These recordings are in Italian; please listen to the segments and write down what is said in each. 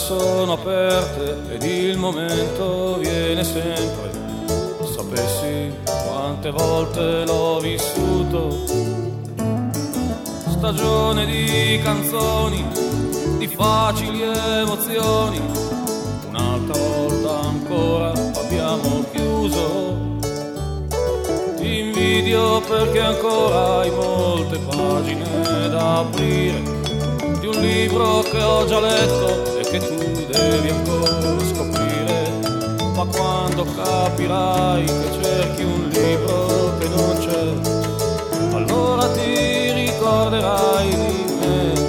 sono aperte ed il momento viene sempre. Sapessi quante volte l'ho vissuto, stagione di canzoni, di facili emozioni. Un'altra volta ancora abbiamo chiuso. Ti invidio perché ancora hai molte pagine da aprire di un libro che ho già letto e che tu devi ancora scoprire. Ma quando capirai che cerchi un libro che non c'è, allora ti ricorderai di me.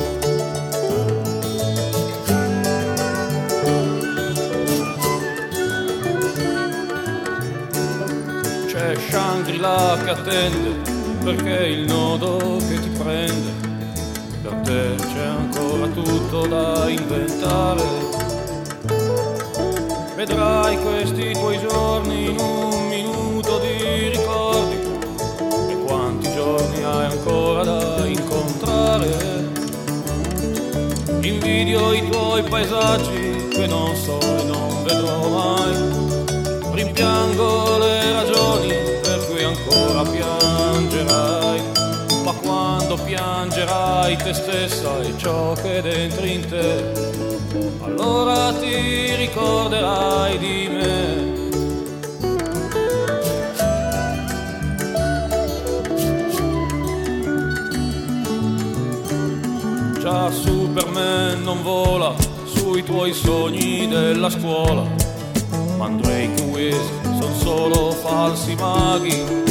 C'è Shangri-La che attende perché il nodo che ti prende. Per te c'è ancora tutto da inventare. Vedrai questi tuoi giorni in un minuto di ricordi. E quanti giorni hai ancora da incontrare. Invidio i tuoi paesaggi che non so e non vedrò mai. Rimpiango le ragioni per cui ancora piangerai. Ma quando piangerai te stessa e ciò che è dentro in te, allora ti ricorderai di me. Già Superman non vola sui tuoi sogni della scuola. Mandrake e Wiz son solo falsi maghi,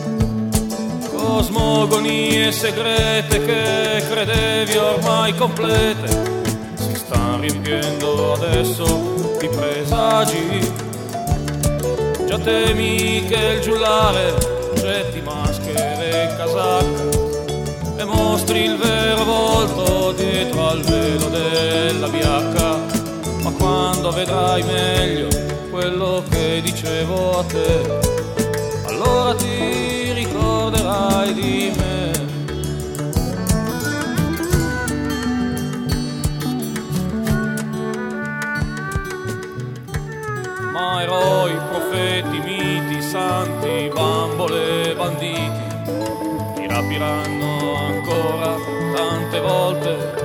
cosmogonie segrete che credevi ormai complete. Si stanno riempiendo adesso di presagi. Già temi che il giullare getti maschere e casacca e mostri il vero volto dietro al velo della biacca. Ma quando vedrai meglio quello che dicevo a te, allora ti ricorderai di me. Ma eroi, profeti, miti, santi, bambole, banditi ti rapiranno ancora tante volte.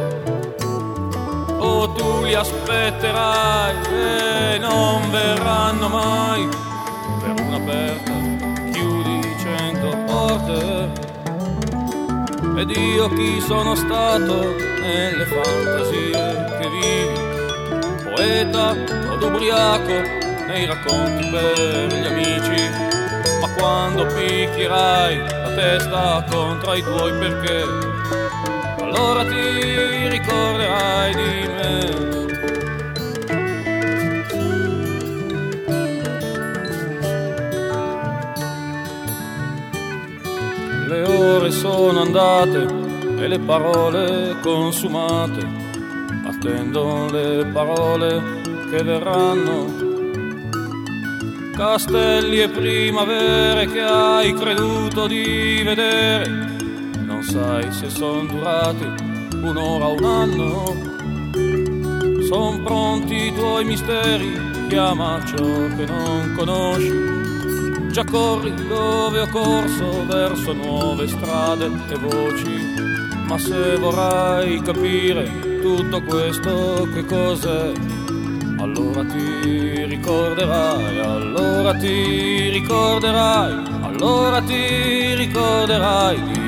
O tu li aspetterai e non verranno mai. Per un'aperta chiudi 100 porte. Ed io chi sono stato nelle fantasie che vivi, poeta od ubriaco nei racconti per gli amici. Ma quando picchierai la testa contro i tuoi perché, allora ti ricorderai di me. Le ore sono andate e le parole consumate. Attendo le parole che verranno. Castelli e primavere che hai creduto di vedere, non sai se son durati un'ora o un anno. Son pronti i tuoi misteri, chiama ciò che non conosci. Già corri dove ho corso, verso nuove strade e voci. Ma se vorrai capire tutto questo che cos'è, allora ti ricorderai, allora ti ricorderai, allora ti ricorderai di